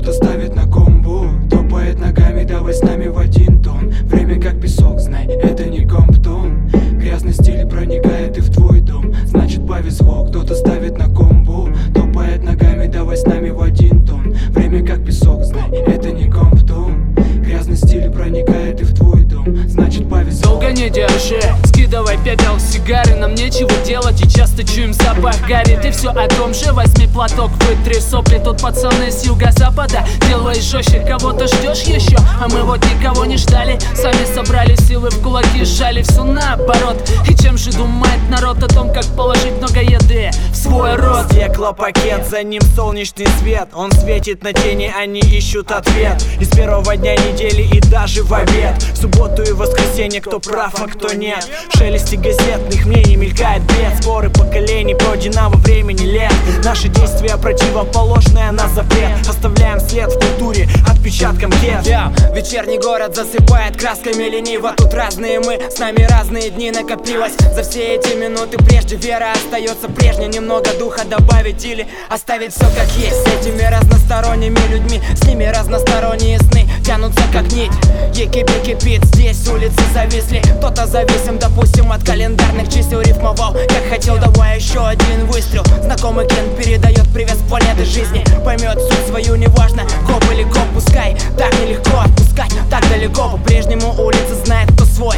Кто-то ставит на комбу, топает ногами, давай с нами в один тон. Время как песок, знай, это не Комптон. Грязный стиль проникает и в твой дом, значит повезло. Кто-то ставит на комбу, топает ногами, давай с нами в один тон. Время как песок, знай, это не Комптон. Грязный стиль проникает и в твой дом, значит повезло. Долго не держи, скидывай пепел с сигары. Нам нечего делать и часто чуем запах гари. Ты все о том же, возьми платок, вытри сопли. Тут пацаны с юго-запада, делай жестче. Кого-то ждешь еще, а мы вот никого не ждали. Сами собрали силы в кулаки, сжали все наоборот. И чем же думает народ о том, как положить много еды в свой рот? Стеклопакет, за ним солнечный свет. Он светит на тени, они ищут ответ. Из первого дня недели и даже в обед, в субботу и воскресенье, кто прав, а кто нет. В шелесте газетных мнений мелькает бред. Споры поколений пройдено во времени лет. Наши действия противоположные на запрет. Оставляем след в культуре отпечатком кет. Вечерний город засыпает красками лениво. Тут разные мы, с нами разные дни накопилось. За все эти минуты прежде вера остается прежней. Немного духа добавить или оставить все как есть. С этими разносторонними людьми, с ними разносторонние сны тянутся как нить. Екипи кипит, здесь улицы зависли. Кто-то зависим, допустим, от календарных чисел. Рифмовал, как хотел, давай еще один выстрел. Знакомый ген передает привет с планеты жизни. Поймет суть свою, неважно, коп или коп. Пускай так нелегко отпускать, так далеко. По-прежнему улица знает, кто свой.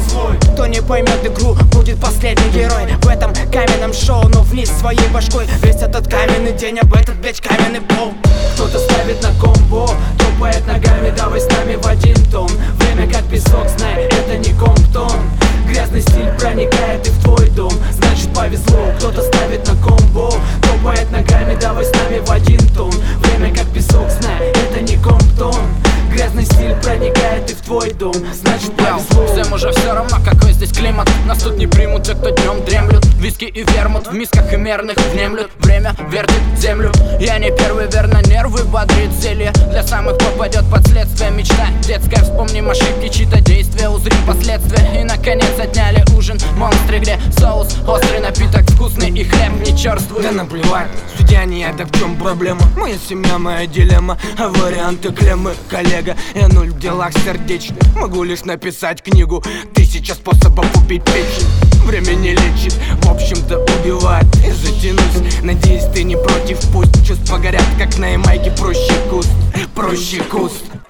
Кто не поймет игру, будет последний герой в этом каменном шоу, но вниз своей башкой. Весь этот каменный день, об этот блядь каменный пол. Кто-то ставит на комбо, топает ногами, давай с нами в один тон. Время как песок, знай, это не Комптон. Грязный стиль проникает и в твой дом, значит повезло. Кто-то ставит на комбо, топает ногами, давай с нами в один тон. Время как песок, знай, это не Комптон. Грязный стиль проникает и в твой дом, значит повезло. Всем уже все равно, какой здесь климат. Нас тут не примут те, кто днем дремлют. Виски и вермут в мисках и мерных внемлют. Время вертит землю. Я не первый, верно, нервы бодрит зелье. Для самых попадет под следствие мечта детская. Вспомним ошибки, чьи-то действия, узрим последствия. И наконец отняли ужин монстры, где соус острый, напиток вкусный и хлеб не черствый. Да наплевать, судья не я, так в чем проблема? Моя семья, моя дилемма, а варианты клеммы, коллега. Я нуль в делах сердечных, могу лишь написать книгу. 1000 способов убить печень, время не лечит, в общем-то убивает. И затянусь, надеюсь, ты не против, пусть чувства горят, как на Ямайке. Проще куст, проще куст.